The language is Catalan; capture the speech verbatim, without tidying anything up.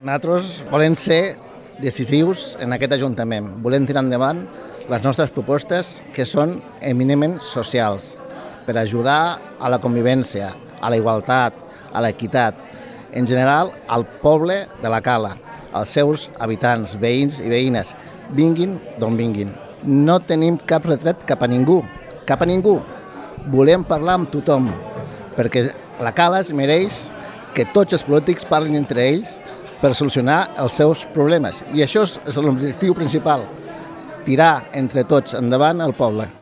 Nosaltres volem ser decisius en aquest Ajuntament. Volem tirar endavant les nostres propostes que són eminentment socials per ajudar a la convivència, a la igualtat, a l'equitat, en general al poble de la Cala, als seus habitants, veïns i veïnes, vinguin d'on vinguin. No tenim cap retret cap a ningú, cap a ningú. Volem parlar amb tothom, perquè la Cala es mereix que tots els polítics parlin entre ells per solucionar els seus problemes. I això és l'objectiu principal, tirar entre tots endavant el poble.